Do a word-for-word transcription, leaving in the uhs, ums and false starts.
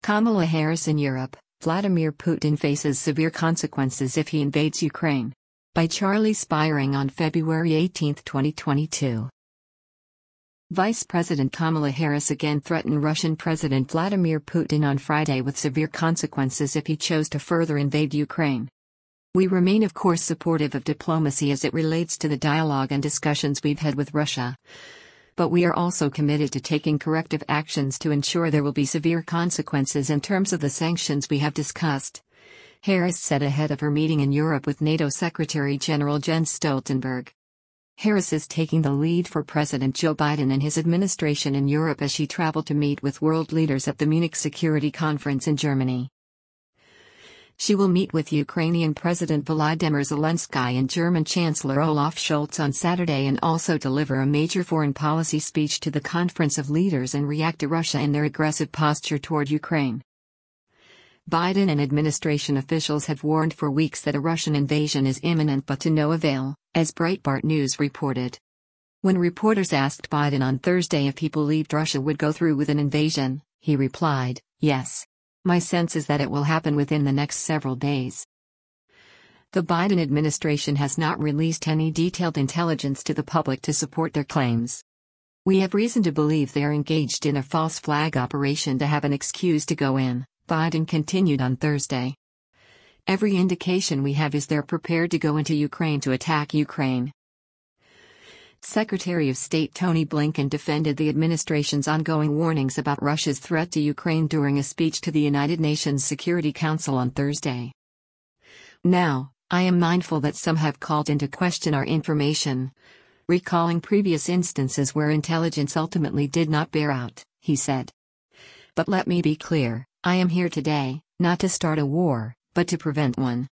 Kamala Harris in Europe, Vladimir Putin faces severe consequences if he invades Ukraine. By Charlie Spiring on February eighteenth, twenty twenty-two. Vice President Kamala Harris again threatened Russian President Vladimir Putin on Friday with severe consequences if he chose to further invade Ukraine. We remain of course supportive of diplomacy as it relates to the dialogue and discussions we've had with Russia. But we are also committed to taking corrective actions to ensure there will be severe consequences in terms of the sanctions we have discussed, Harris said ahead of her meeting in Europe with NATO Secretary General Jens Stoltenberg. Harris is taking the lead for President Joe Biden and his administration in Europe as she traveled to meet with world leaders at the Munich Security Conference in Germany. She will meet with Ukrainian President Volodymyr Zelensky and German Chancellor Olaf Scholz on Saturday and also deliver a major foreign policy speech to the Conference of Leaders and react to Russia and their aggressive posture toward Ukraine. Biden and administration officials have warned for weeks that a Russian invasion is imminent, but to no avail, as Breitbart News reported. When reporters asked Biden on Thursday if he believed Russia would go through with an invasion, he replied, "Yes. My sense is that it will happen within the next several days." The Biden administration has not released any detailed intelligence to the public to support their claims. "We have reason to believe they are engaged in a false flag operation to have an excuse to go in," Biden continued on Thursday. "Every indication we have is they're prepared to go into Ukraine to attack Ukraine." Secretary of State Tony Blinken defended the administration's ongoing warnings about Russia's threat to Ukraine during a speech to the United Nations Security Council on Thursday. "Now, I am mindful that some have called into question our information, recalling previous instances where intelligence ultimately did not bear out," he said. "But let me be clear, I am here today, not to start a war, but to prevent one."